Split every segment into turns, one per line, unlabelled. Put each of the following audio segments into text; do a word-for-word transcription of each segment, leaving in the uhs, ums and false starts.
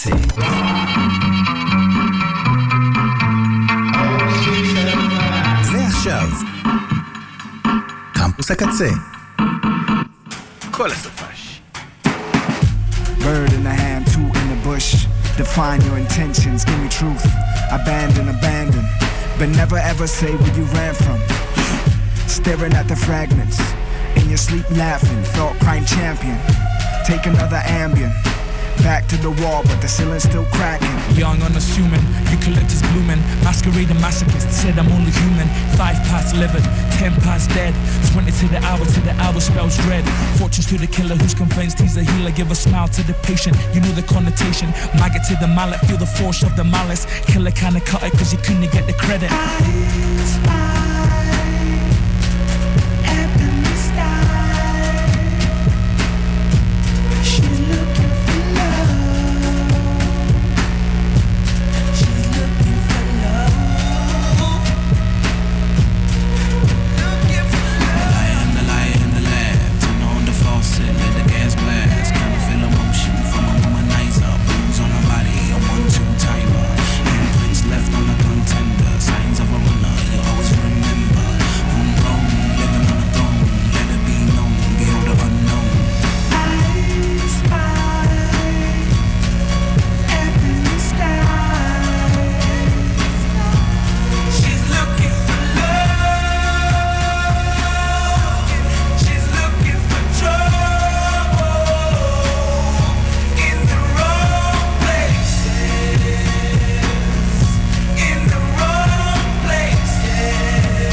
הקצה. ועכשיו, קמפוס הקצה. כל הסופש.
Bird in the hand, two in the bush. Define your intentions, give me truth. Abandon, abandon. But never ever say where you ran from. Staring at the fragments. In your sleep laughing, thought crime champion. Take another Ambien. Back to the wall, but the ceiling's still cracking.
Young, unassuming, eucalyptus blooming. Masquerading masochist, said I'm only human. Five past eleven, ten past dead. Twenty to the hour, to the hour spells dread. Fortunes to the killer who's convinced he's a healer. Give a smile to the patient, you know the connotation. Maggot to the mallet, feel the force of the malice. Killer kinda cut it cause you couldn't get the credit. I spy up in the sky. She's looking for love. She's looking for love. Looking for love. The light and the light in the lab. Turn on the faucet, let the gas blast. Kinda feel emotion from a womanizer. Bones on her body, a one-two timer. Handprints left on the contender. Signs of a runner, you always remember. Homegrown, living on a throne. Let it be known, behold the unknown. I spy up in the sky. She's looking for love. She's looking for trouble in the wrong places. In the wrong places.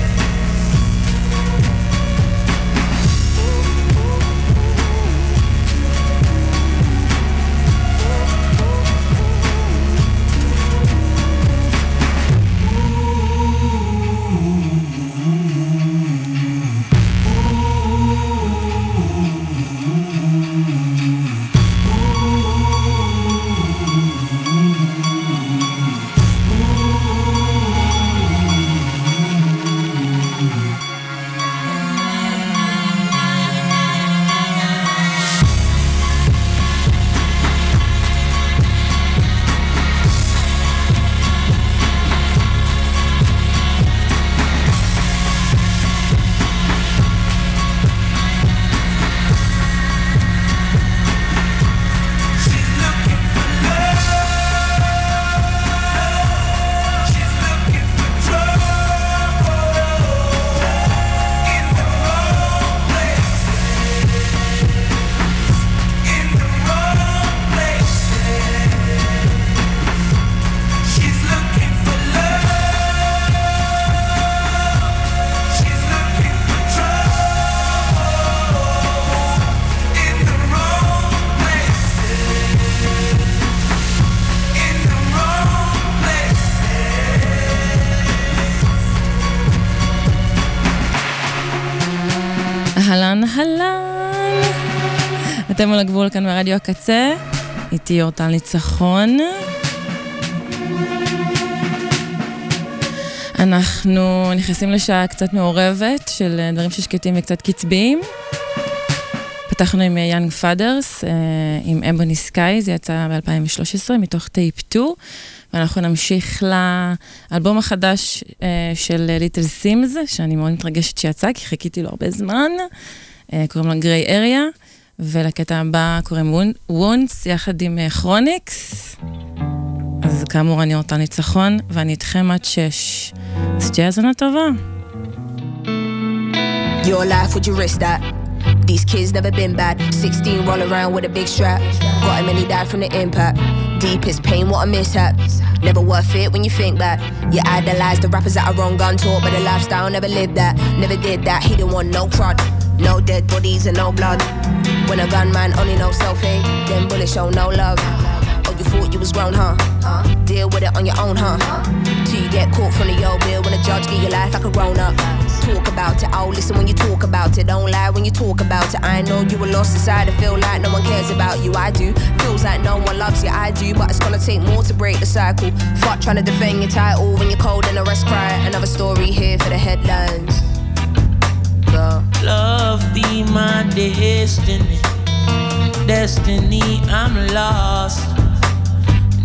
She's looking for love. She's looking for trouble in the wrong places. In the wrong places. She's looking for love. She's looking for trouble in the wrong places. In the wrong places.
אהלן, אהלן. אתם על הגבול כאן ברדיו הקצה. איתי אורטל ניצחון. אנחנו נכנסים לשעה קצת מעורבת של דברים ששקטים וקצת קצביים. פתחנו עם יאנג פאדרס, עם אמבוני סקאי, זה יצא ב-אלפיים ושלוש עשרה מתוך טייפ שתיים, ואנחנו נמשיך לאלבום החדש של ליטל סימס, שאני מאוד מתרגשת שיצא, כי חיכיתי לו הרבה זמן, קוראים לו גריי אריה, ולקטע הבא קוראים וונס, יחד עם כרוניקס. אז כאמור אני אורטל ניצחון, ואני איתכם עד שש. אז תהיה האזנה טובה.
Your life, would you risk that? These kids never been bad. Sixteen roll around with a big strap. Got him and he died from the impact. Deepest pain, what a mishap. Never worth it when you think back. You idolize the rappers that are wrong gun taught, but the lifestyle never lived that. Never did that. He didn't want no crud. No dead bodies and no blood. When a gunman only knows self-hate, then bullets show no love. Oh, you thought you was grown, huh? Deal with it on your own, huh? Till you get caught from the old bill when a judge give your life like a grown-up. Talk about it, oh listen when you talk about it. Don't lie when you talk about it. I know you were lost inside and feel like no one cares about you. I do, feels like no one loves you. I do, but it's gonna take more to break the cycle. Fuck trying to defend your title when you're cold and the rest cry. Another story here for the headlines. Go.
Love be my destiny. Destiny, I'm lost.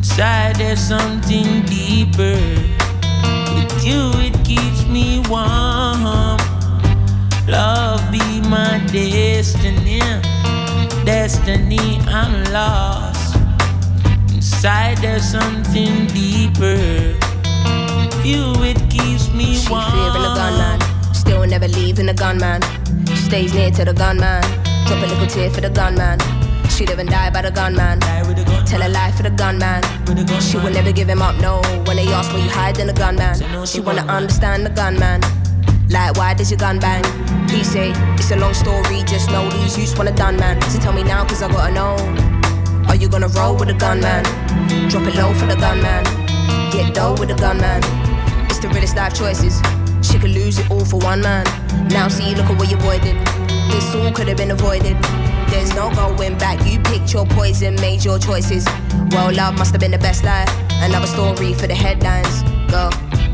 Inside there's something deeper. With you it keeps me warm. Love be my destiny. Destiny, I'm lost. Inside there's something deeper. With you it keeps me
she
warm.
She fearing the gunman, still never leaving the gunman. Stays near to the gunman. Drop a little tear for the gunman. She live and die by the gunman. Gun Tell a lie for the gunman. Gun she will never give him up, no. When they ask where you hide, then the gunman. No, she wanna understand the gunman. Like, why does your gun bang? He say, it's a long story, just know these youths want a done man. So tell me now, cause I gotta know. Are you gonna roll with the gunman? Drop it low for the gunman. Get dough with the gunman. It's the realest life choices. She could lose it all for one man. Now see, look at what your boy did. This all could have been avoided. There's no going back. You picked your poison, made your choices. Well, love must have been the best life. Another story for the headlines. Go.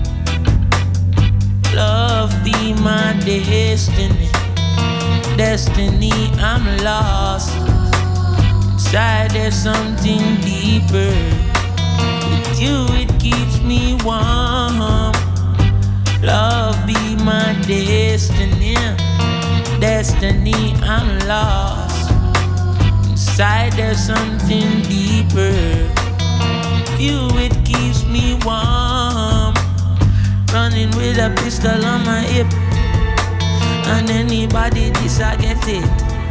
Love be my destiny. Destiny, I'm lost. Inside there's something deeper. With you it keeps me warm. Love be my destiny. Destiny, I'm lost. Inside there's something deeper. With you it keeps me warm. Running with a pistol on my hip. And anybody this I get it.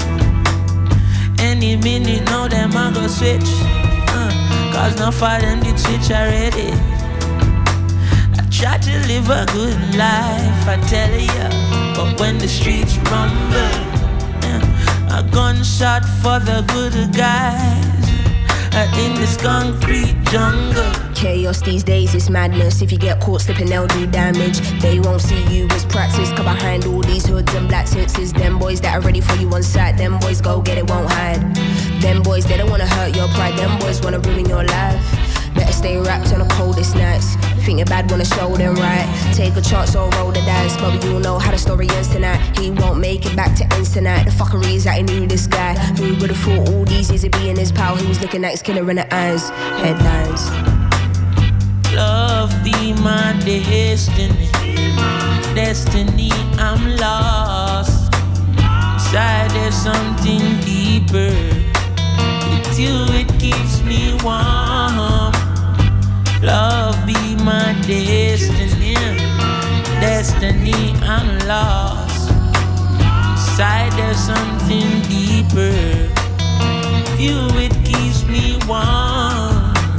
Any minute now them I go switch. uh, Cause no for them did switch already. I try to live a good life, I tell ya. But when the streets rumble, uh, a gunshot for the good guys in this concrete jungle.
Chaos these days is madness. If you get caught slipping, they'll do damage. They won't see you as practice. Cause behind all these hoods and black suits is them boys that are ready for you on sight. Them boys go get it, won't hide. Them boys, they don't wanna hurt your pride. Them boys wanna ruin your life. Better stay wrapped on the coldest nights. Think you're bad, wanna show them right. Take a chance or roll the dice. But you'll know how the story ends tonight. He won't make it back to ends tonight. The fuckery is that he knew this guy. Who would've thought all these years it'd be in his pal? He was looking at his killer in the eyes. Headlines.
Love be my destiny. Destiny, I'm lost. Inside there's something deeper. With you it keeps me warm. Love be my destiny. Destiny, I'm lost. Inside there's something deeper. With you it keeps me warm.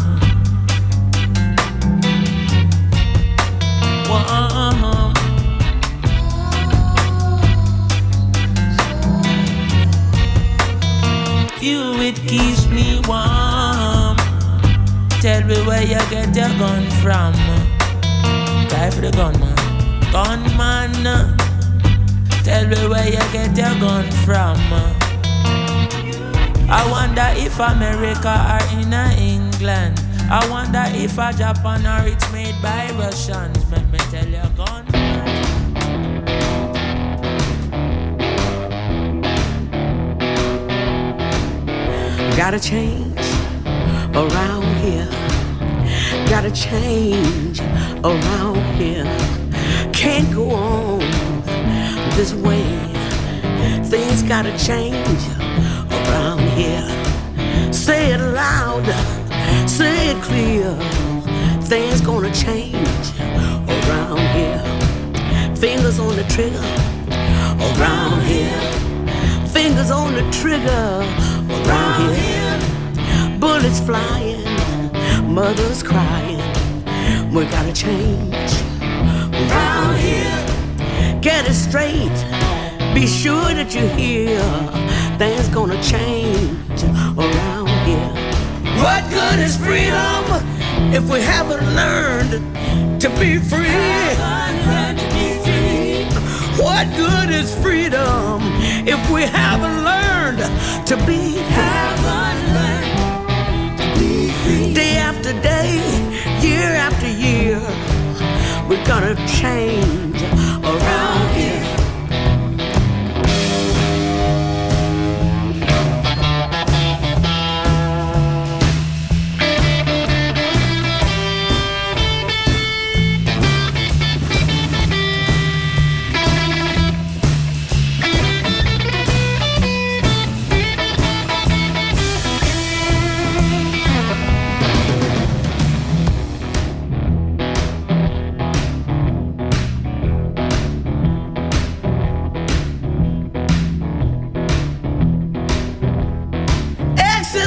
Warm. You, it keeps me warm. Tell me where you get your gun from. Die for the gunman. Gunman. Tell me where you get your gun from. I wonder if America or in England. I wonder if a Japan or it's made by Russians. Let me tell you, gun.
Gotta change around here. Gotta change around here. Can't go on this way. Things gotta change around here. Say it loud, say it clear. Things gonna change around here. Fingers on the trigger around here. Fingers on the trigger around here. Bullets flying, mothers crying. We gotta change around here. Get it straight, be sure that you hear. Things gonna change around here. What good is freedom if we haven't learned to be free? What good is freedom if we haven't learned to be free? Day after day, year after year, we're gonna change around here.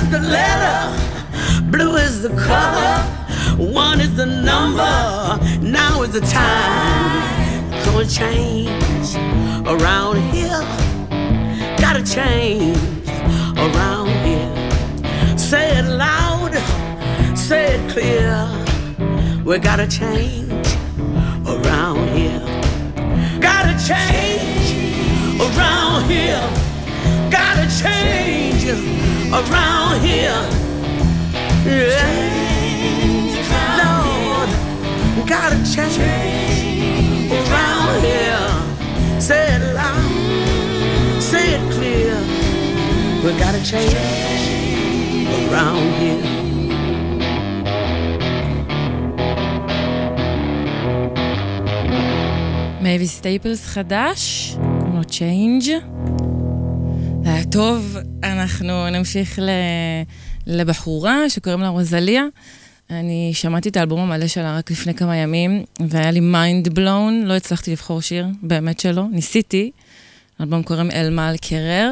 the letter, blue is the color, one is the number, now is the time. Gonna change around here, gotta change around here. Say it loud, say it clear, we gotta change around here. Gotta change around here, gotta change around here. Yeah, Lord, gotta change around here. Say it loud, say it clear, we gotta change around here.
מייבי סטייפלס חדש, קוראים לו צ'יינג'. זה היה טוב, אנחנו נמשיך ל... לבחורה שקוראים לה רוזליה. אני שמעתי את האלבום המלא שלה רק לפני כמה ימים, והיה לי מיינד בלון, לא הצלחתי לבחור שיר, באמת שלא, ניסיתי. האלבום קוראים אל מעל קרר.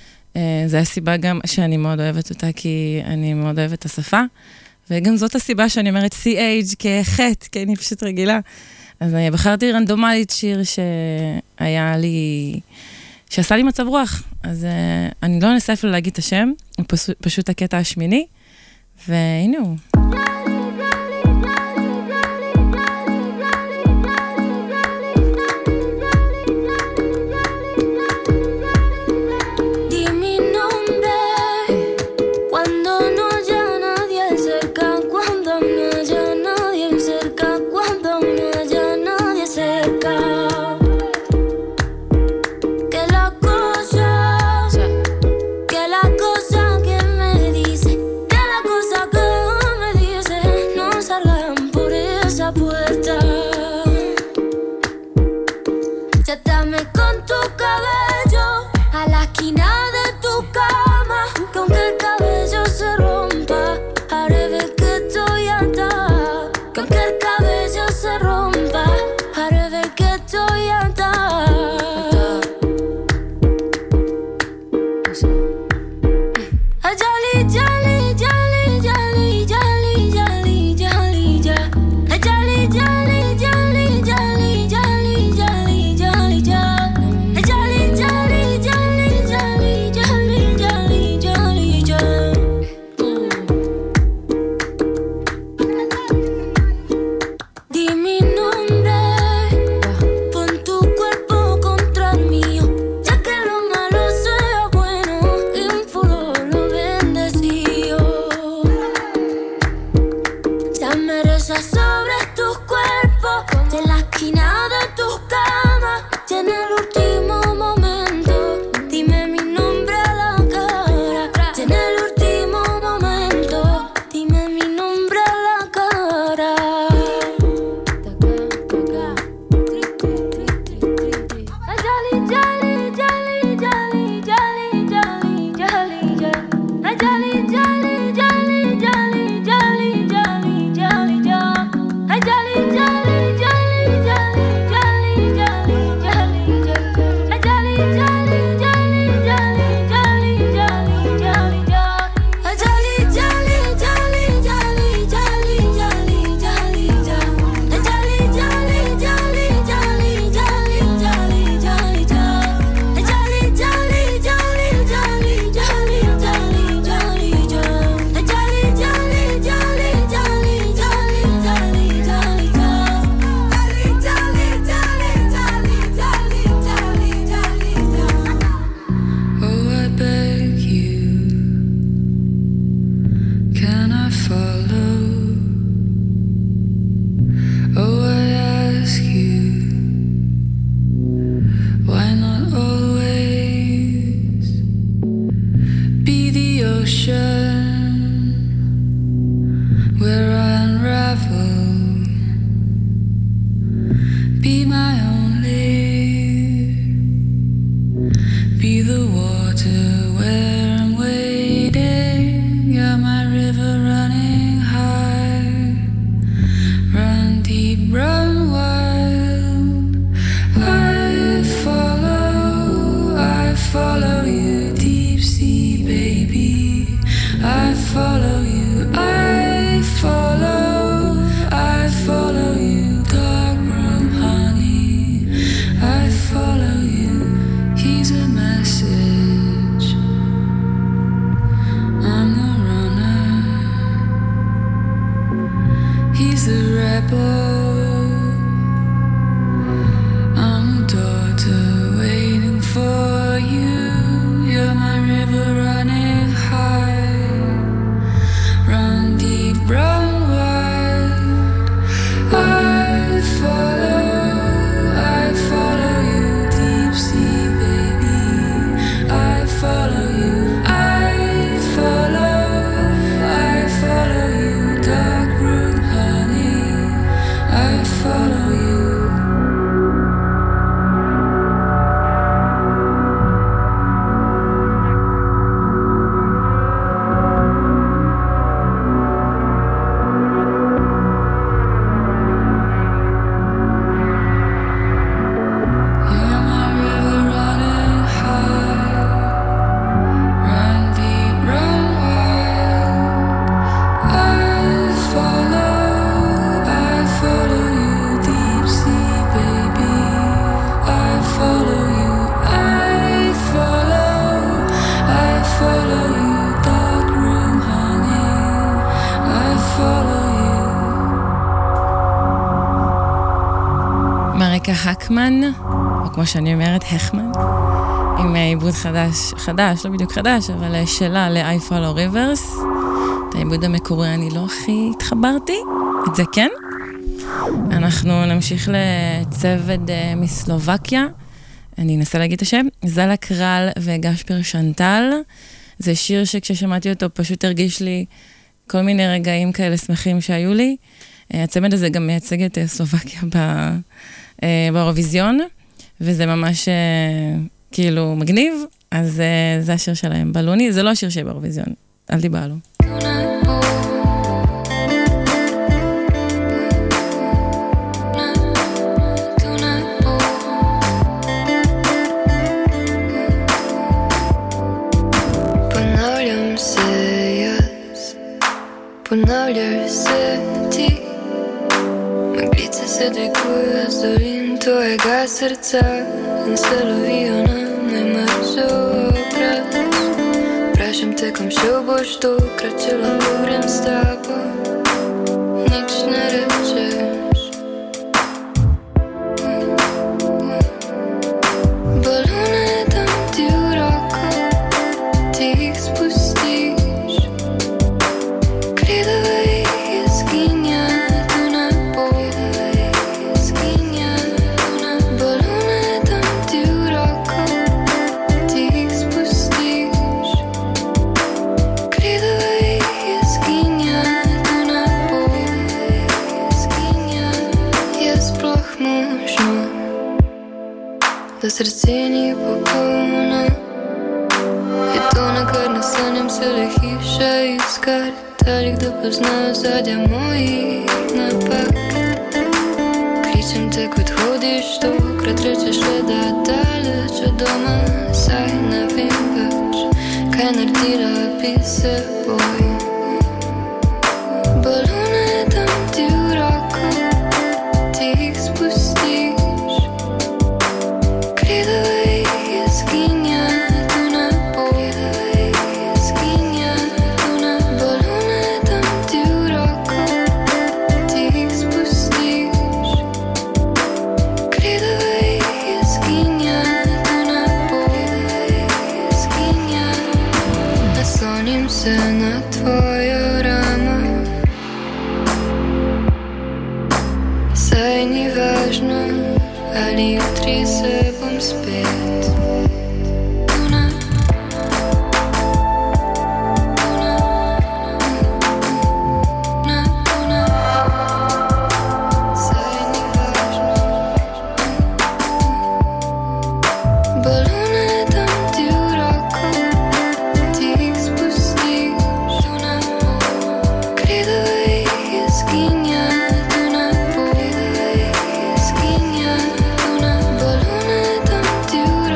זה הסיבה גם שאני מאוד אוהבת אותה, כי אני מאוד אוהבת את השפה, וגם זאת הסיבה שאני אומרת סי אייץ' כחטא, כי אני פשוט רגילה. אז אני בחרתי רנדומלית שיר שהיה לי, שעשה לי מצב רוח. אז uh, אני לא אנסה אפילו להגיד את השם, הוא פשוט, פשוט הקטע השמיני, והנה הוא.
See you. above. I'm a daughter waiting for you. You're my river running high, run deep, run wide. I follow, I follow you, deep sea baby. I follow you, I follow, I follow you, dark room honey. I follow you. You're my river running high, run deep, run wide. I follow, I follow you, deep sea baby. I follow you, I follow, I follow you, dark room honey. I follow you.
מריקה הקמן, או כמו שאני אומרת, החמן, עם עיבוד חדש, חדש, לא בדיוק חדש, אבל שלה ל-I Follow Rivers. את העיבוד המקורי אני לא הכי התחברתי, את זה כן. אנחנו נמשיך לצוות אה, מסלובקיה, אני אנסה להגיד את השם, זלה קרל וגשפר שנטל. זה שיר שכששמעתי אותו פשוט הרגיש לי כל מיני רגעים כאלה שמחים שהיו לי. אה, הצמד הזה גם מייצג את אה, סלובקיה ב... אה, באירוויזיון, וזה ממש אה, כאילו מגניב, אז אה, זה השיר שלהם, בלוני. זה לא השיר שיהיה באירוויזיון, אל תיבהלו.
Ponavljam se jaz, ponavljaš se ti. Meglice se dvigujejo z dolin tvojega srca in se lovijo na najmršo obraz. Vprašam te, kam šel boš tokrat, če lahko grem s tabo. Nič ne rečeš. Balone dam ti v roko, ti jih spustiš. Gledava jih izginja do nebo. Balone dam ti v roko, ti jih spustiš. Gledava jih izginja do nebo. Je sploh možno, da srce ni popolno? Je to, na kar nasanjam se le hiša iskar, ali kdo pozna ozadja mojih napak. Kličem te, kot hodiš tokrat, rečeš le, da daleč od doma, saj ne vem več, kaj naredila bi se boj. Balone dam ti v roko, ti jih spustiš. Gledava jih izginja do nebo. Balone dam ti v roko, ti jih spustiš. Gledava jih izginja do nebo. Naslonim se na tvojo ramo, saj ni važno, ali jutri se bom spet. Saj ni važno. Balone dam ti v roko, ti jih spustiš. Gledava jih izginja do nebo. Balone dam ti v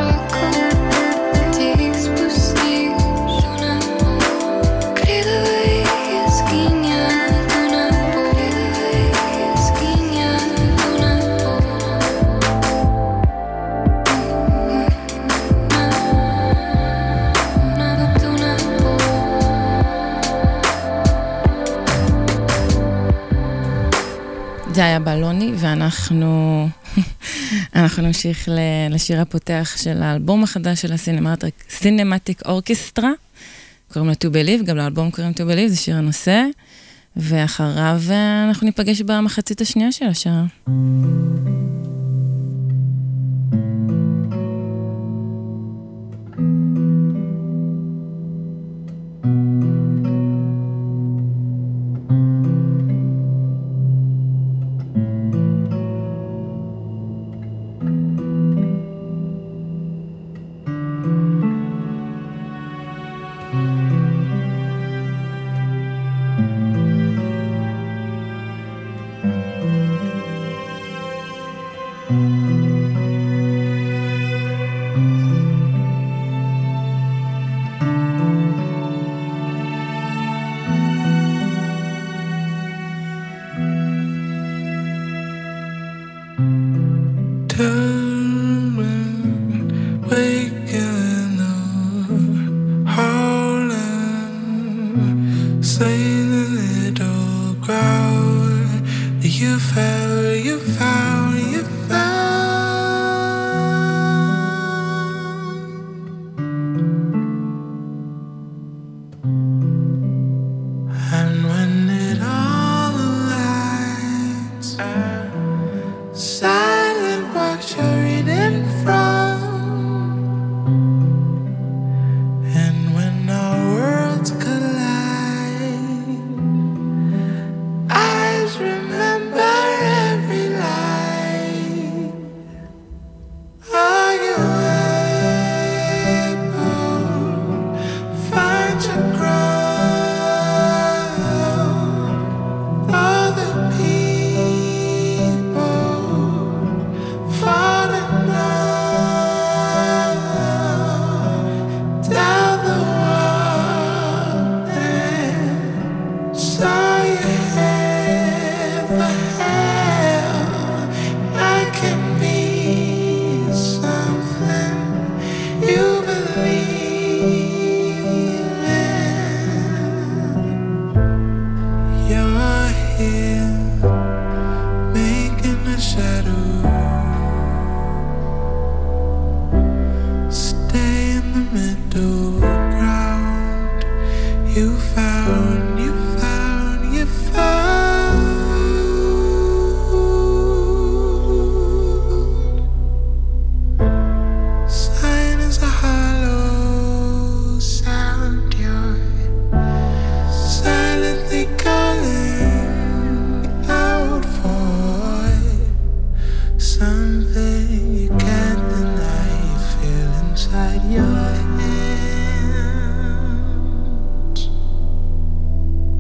זה היה בלוני, ואנחנו אנחנו נמשיך לשיר הפותח של האלבום החדש של הסינמטיק אורקסטרה, קוראים לו To Believe, גם לאלבום קוראים To Believe, זה שיר הנושא, ואחריו אנחנו ניפגש במחצית השנייה של השעה.
inside your hands.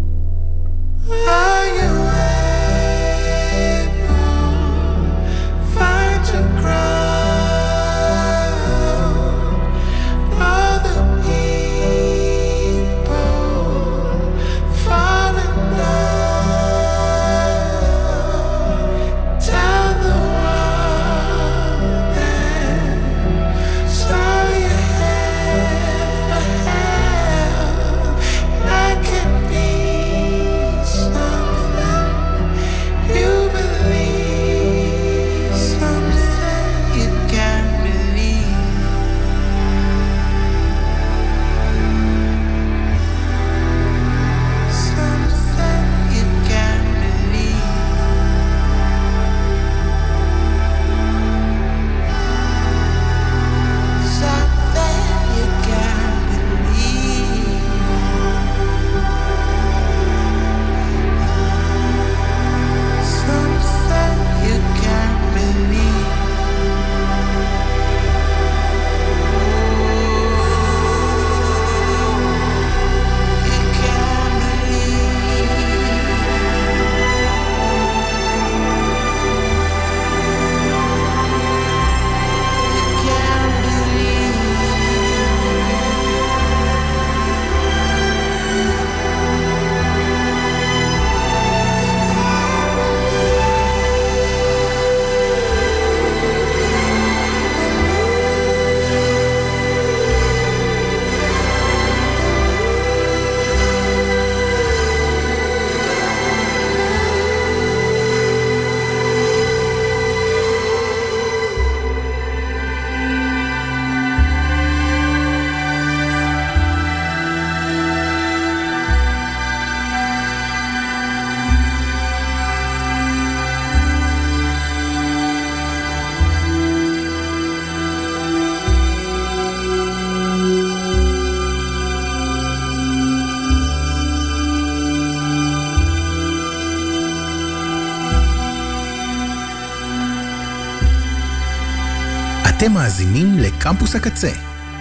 אתם מאזינים לקמפוס הקצה.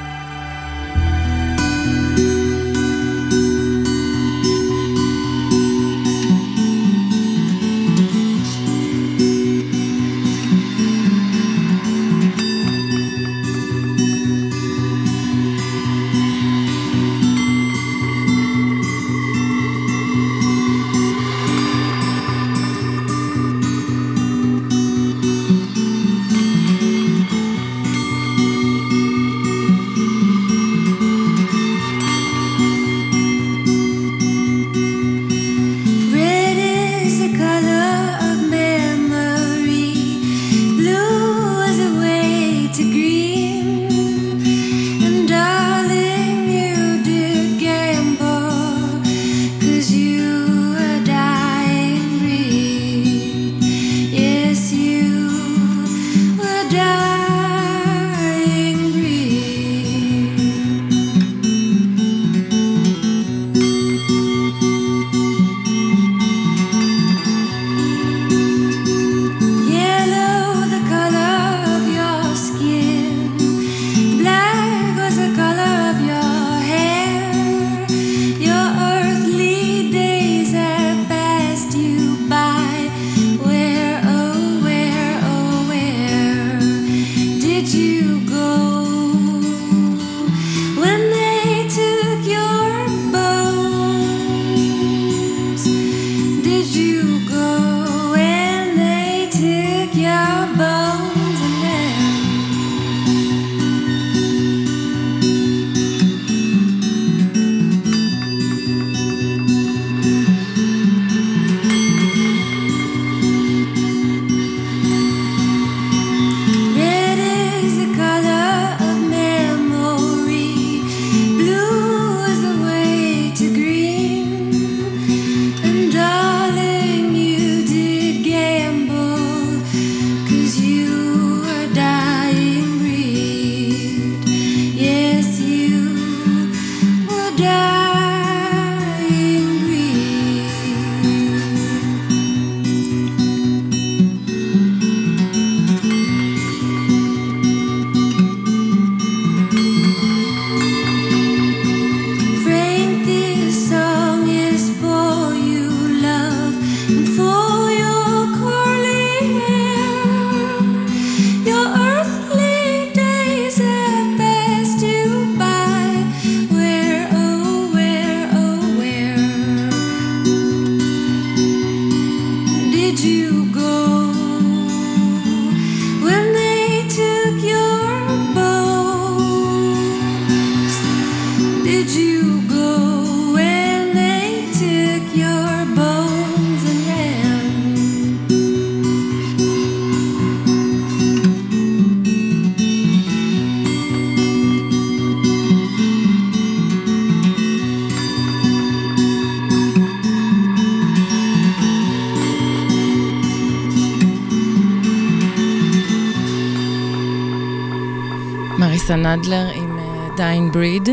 מריסה נדלר עם דיין בריד.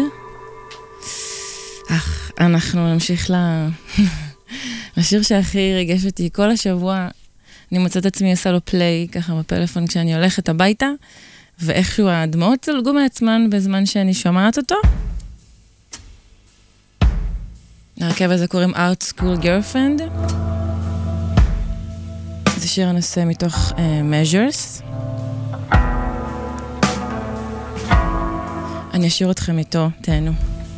אך, אנחנו נמשיך לשיר שהכי ריגש אותי כל השבוע. אני מוצאת עצמי עושה לו פליי ככה בפלאפון כשאני הולכת הביתה, ואיכשהו הדמעות צלגו מעצמן בזמן שאני שומעת אותו. להרכב הזה קוראים Art School Girlfriend. זה שיר הנושא מתוך uh, Measures. אני אשאיר אתכם איתו, תהנו.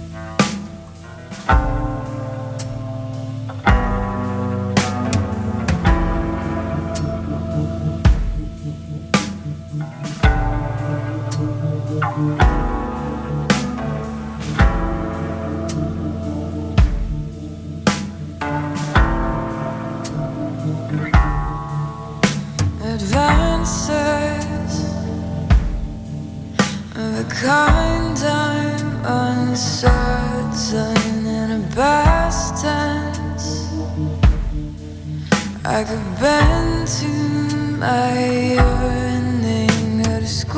Kind I'm uncertain in a past tense. I could bend to my yearning to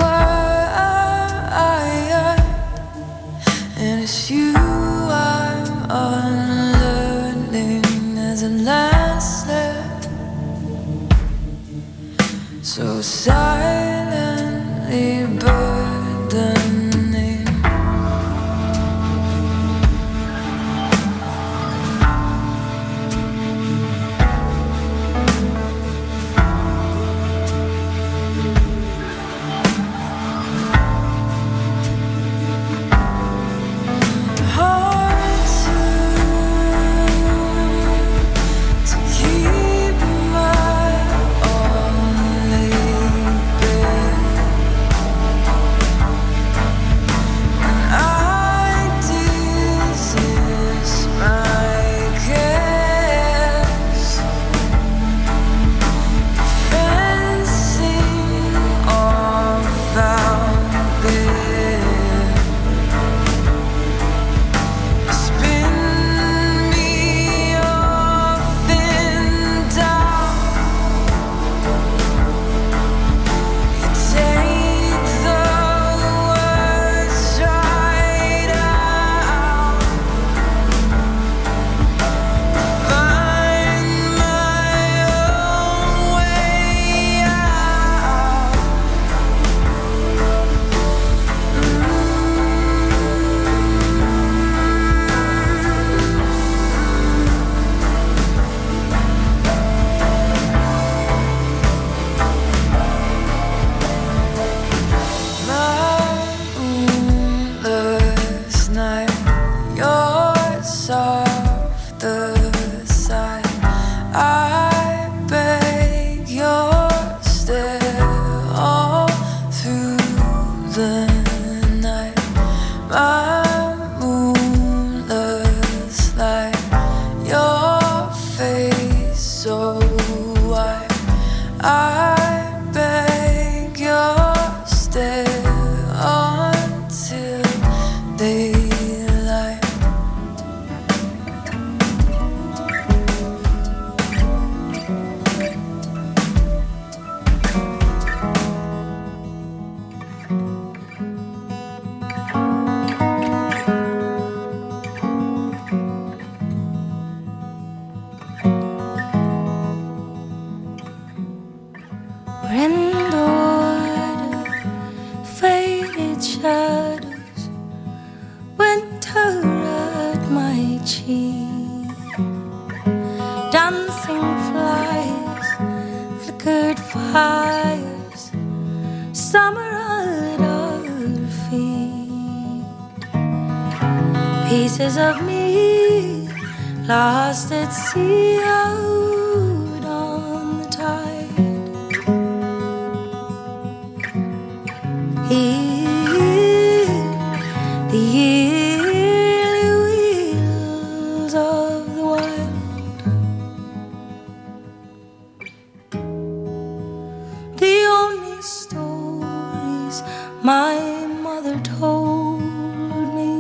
describe, and it's you I'm unlearning as a landslip, so silently burning. other side. I beg your stare all through the night. My moonless light, your face so white. I beg your stare until daylight. We're in the wood of faded shadows, winter at my cheek, dancing flies, flickered fires, summer at our feet, pieces of me lost at sea out on the tide. Here, the yearly wheels of the wild, the only stories my mother told me.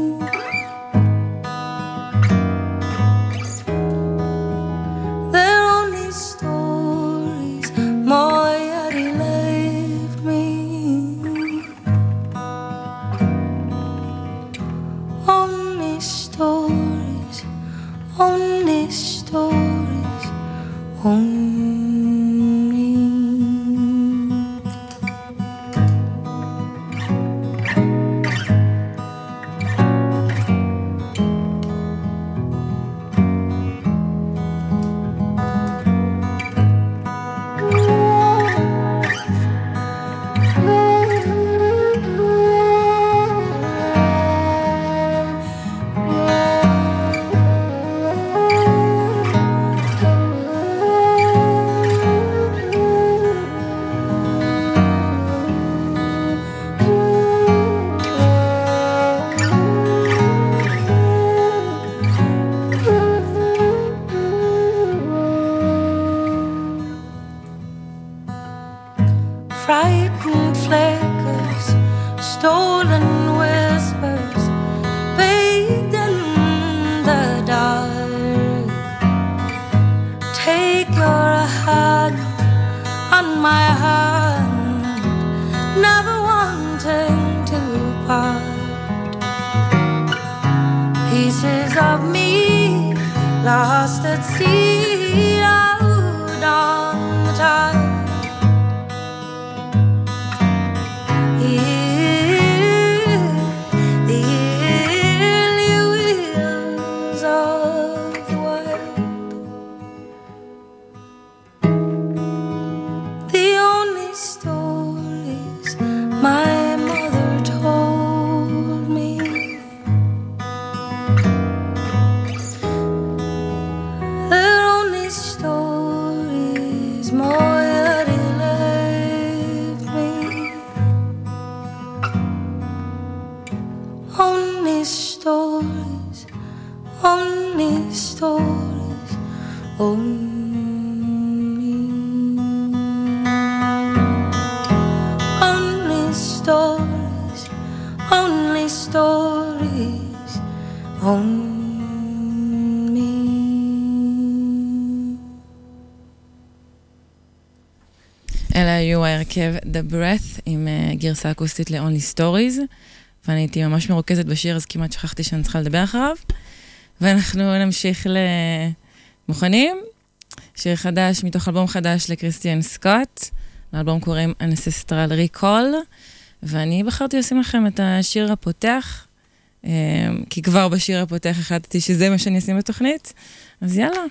They're only stories my daddy left me. Only stories, only stories, only. Frightened flickers, stolen whispers, bathed in the dark. Take your hand on my hand, never wanting to part. Pieces of me lost at sea out on the tide. Only stories, only stories, only, only stories, only stories, only.
אלה היו ההרכב The Breath עם uh, גרסה אקוסטית ל-Only Stories, ואני הייתי ממש מרוכזת בשיר, אז כמעט שכחתי שאני צריכה לדבר אחריו. ואנחנו נמשיך למוכנים. שיר חדש מתוך אלבום חדש לקריסטיאן סקוט. לאלבום קוראים Ancestral Recall, ואני בחרתי לשים לכם את השיר הפותח, כי כבר בשיר הפותח החלטתי שזה מה שאני אשים בתוכנית, אז יאללה.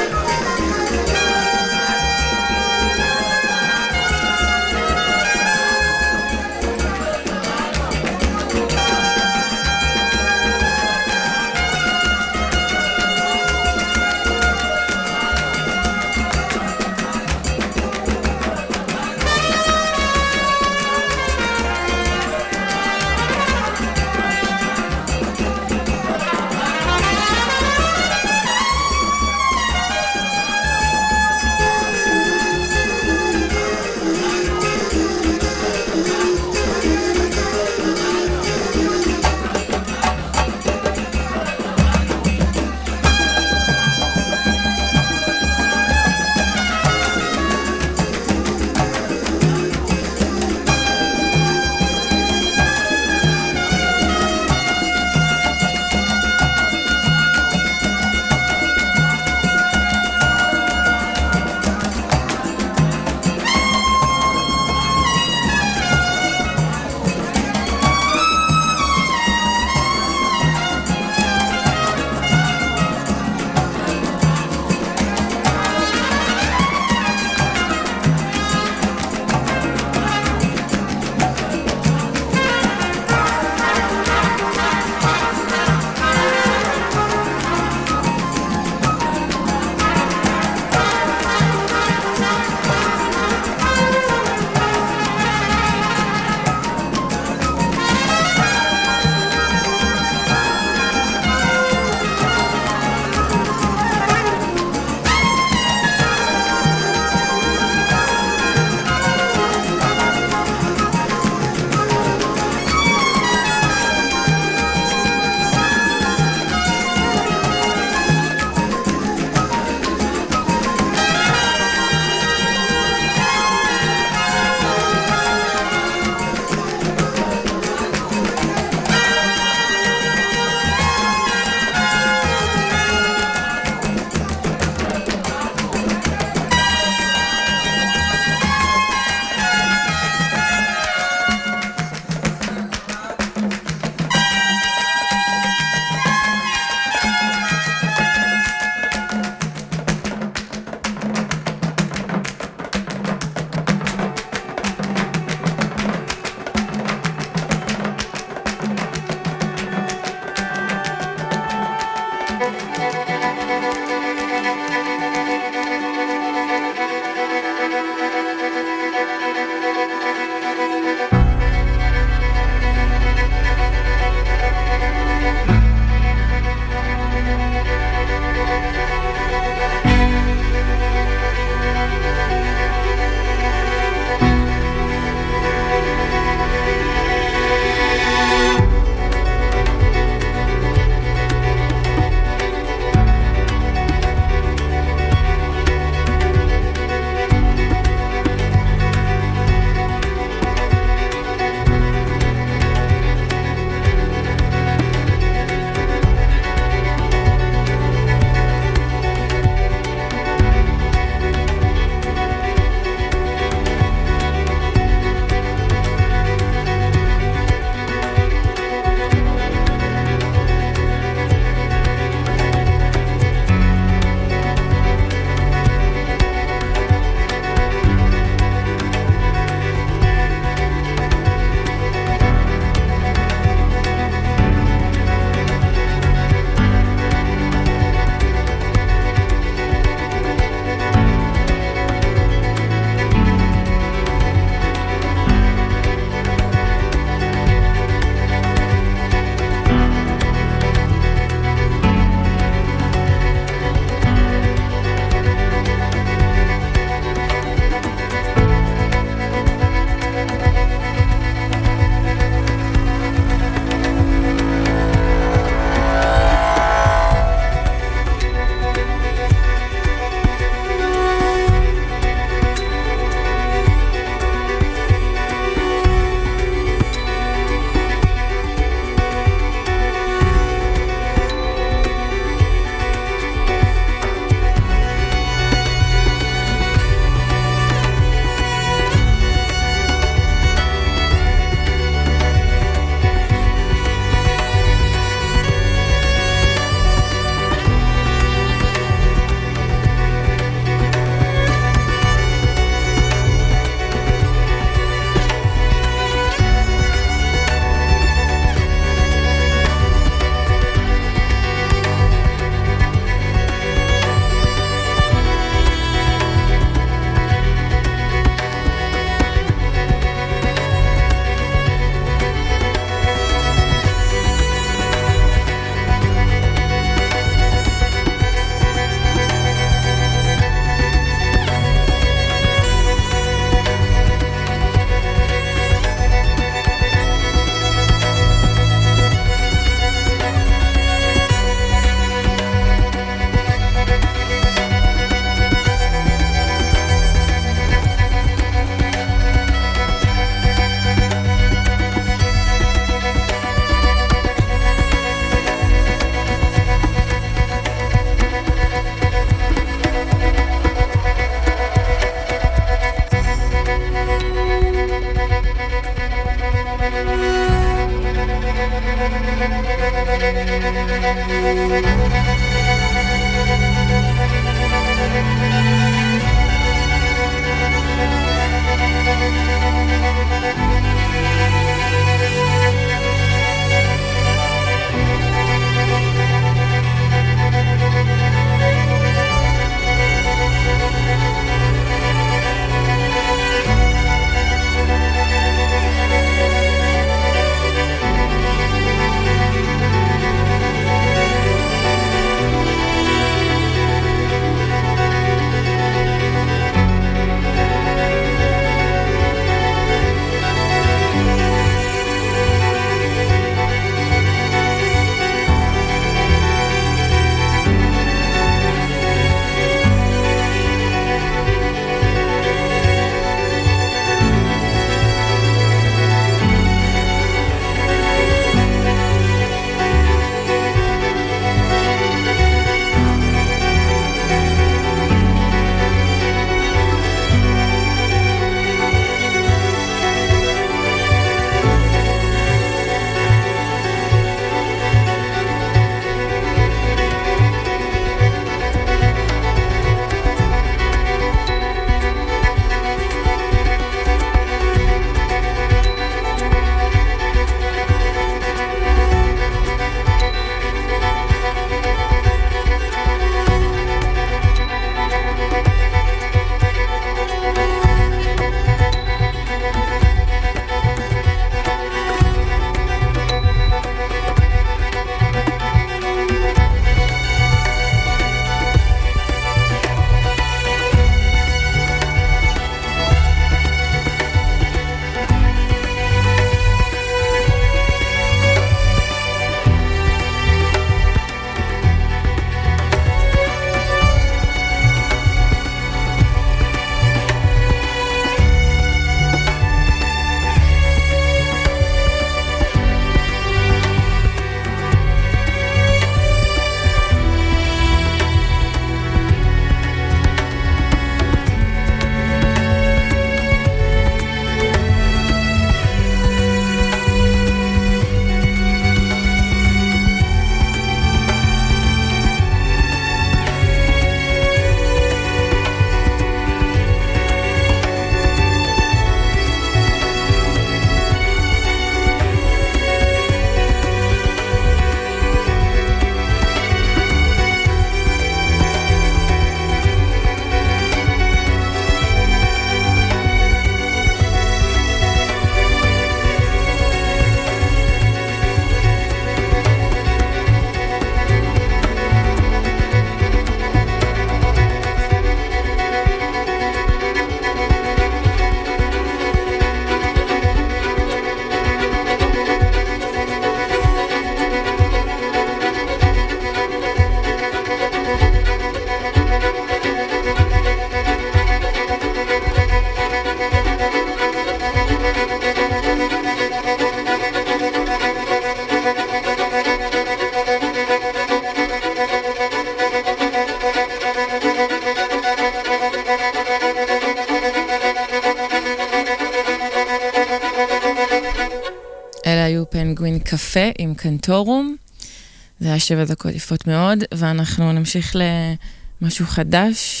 קפה עם קנטורום. זה היה שבע דקות יפות מאוד, ואנחנו נמשיך למשהו חדש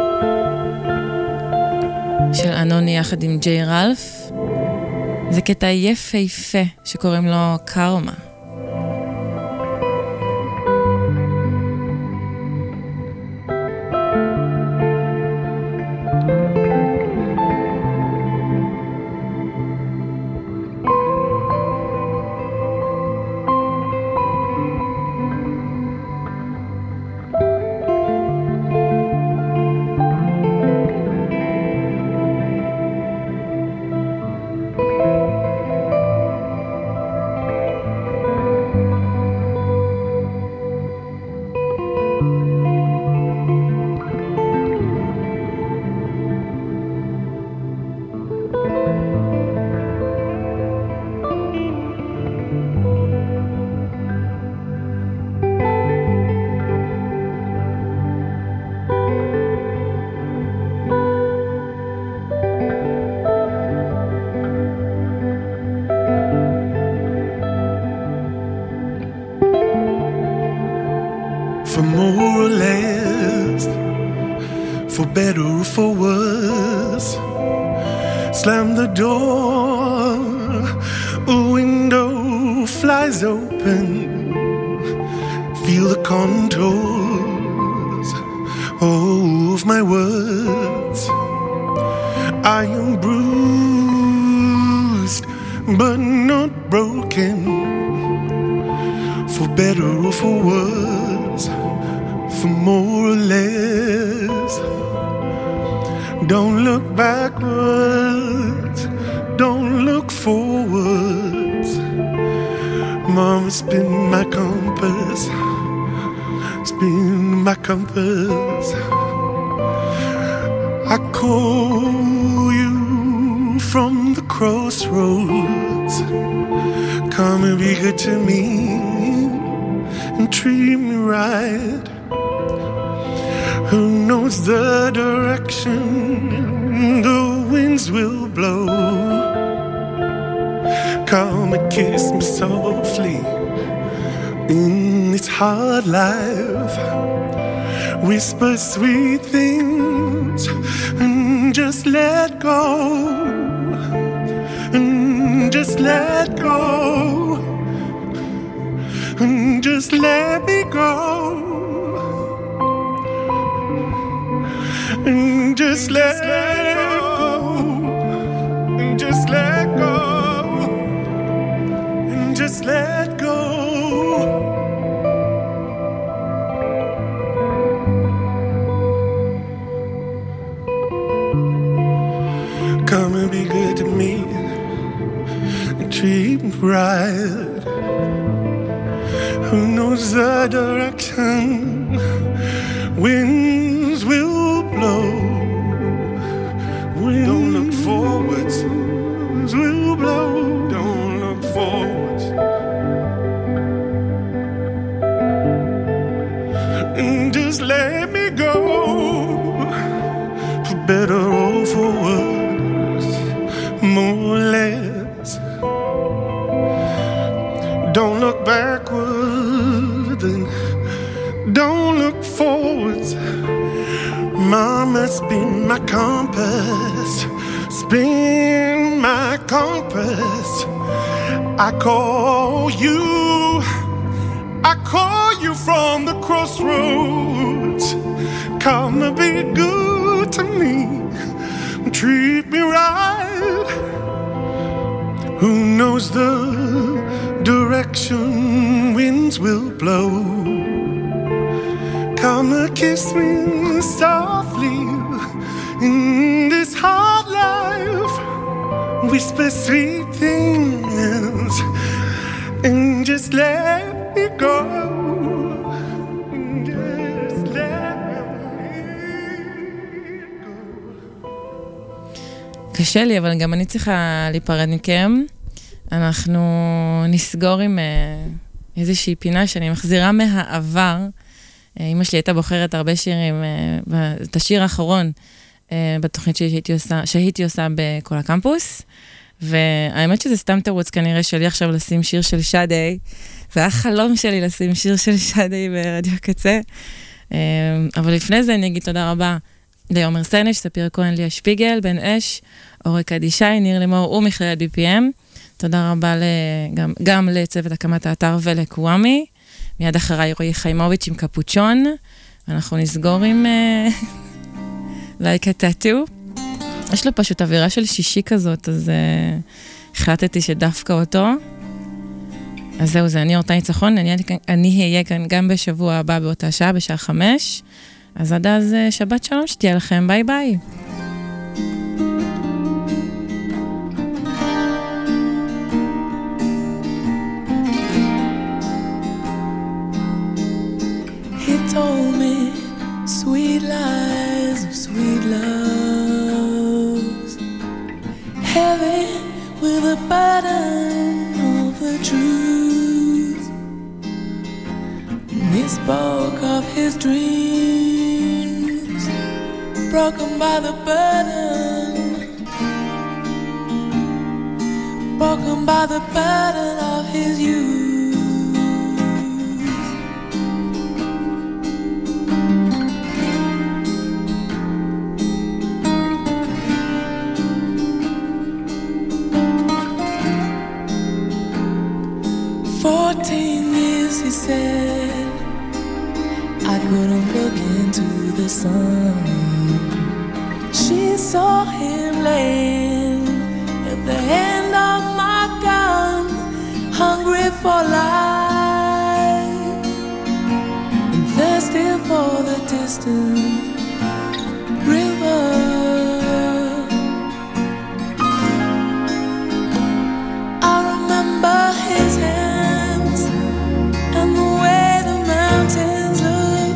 של אנוני יחד עם ג'יי רלף. זה קטע יפהפה שקוראים לו קרמה.
For more or less, for better or for worse, slam the door, a window flies open, feel the contours of my words. I am bruised but not broken, for better or for worse, for more or less. Don't look backwards, don't look forwards. Mama's been my compass, it's been my compass. I call you from the crossroads. Come and be good to me and treat me right. Who knows the direction the winds will blow? Come and kiss me softly in this hard life. Whisper sweet things and just let go. And just let go. And just let me go. And just let go. And just let go. And just let go. Come and be good to me and treat me right. Who knows the direction winds will blow? Winds don't look forwards, winds will blow. Don't look forwards. And just let me go, for better or for worse, more or less. Don't look backwards and don't look forwards. Mama's been my compass, spin my compass. I call you, I call you from the crossroads. Come and be good to me, treat me right. Who knows the direction winds will blow? Come and kiss me softly in this hard life. Whisper sweet things and just let me go. Just let me go.
קשה לי, אבל גם אני צריכה להיפרד מכם. אנחנו נסגור עם איזושהי פינה שאני מחזירה מהעבר. אמא שלי הייתה בוחרת הרבה שירים, את השיר האחרון בתוכנית שהייתי עושה, שהייתי עושה בכל הקמפוס, והאמת שזה סתם תירוץ כנראה שלי עכשיו לשים שיר של שדי, זה היה חלום שלי לשים שיר של שדי ברדיו קצה, אבל לפני זה אני אגיד תודה רבה ליומר סנש, ספיר כהן, ליה שפיגל, בן אש, אורק אדישי, ניר למור ומכללת בי פי אם, תודה רבה גם, גם לצוות הקמת האתר ולקוואמי, מיד אחריי רועי חיימוביץ' עם קפוצ'ון, ואנחנו נסגור עם לייקה טאטו. יש לו פשוט אווירה של שישי כזאת, אז uh, החלטתי שדווקא אותו. אז זהו, זה אני אורטה ניצחון, אני, אני אהיה כאן גם בשבוע הבא באותה שעה, בשעה חמש. אז עד אז uh, שבת שלום שתהיה לכם, ביי ביי.
He told me sweet lies of sweet loves, heavy with a burden of the truth. And he spoke of his dreams, broken by the burden, broken by the burden of his youth. Fourteen years, he said, I couldn't look into the sun. She saw him laying at the end of my gun, hungry for life and thirsty for the distant river. I remember his hands and the way the mountains look.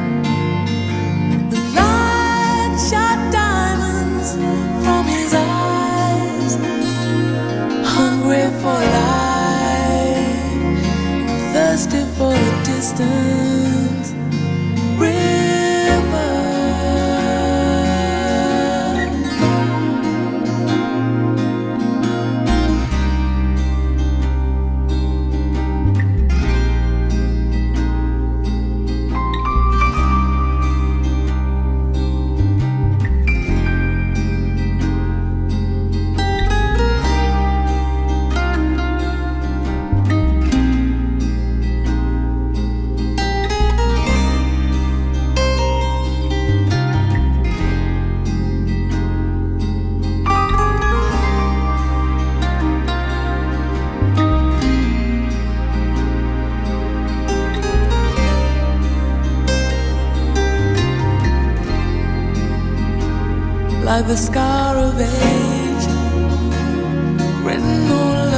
The light shot diamonds from his eyes, hungry for life, thirsty for the distance river. Like the scar of age, written all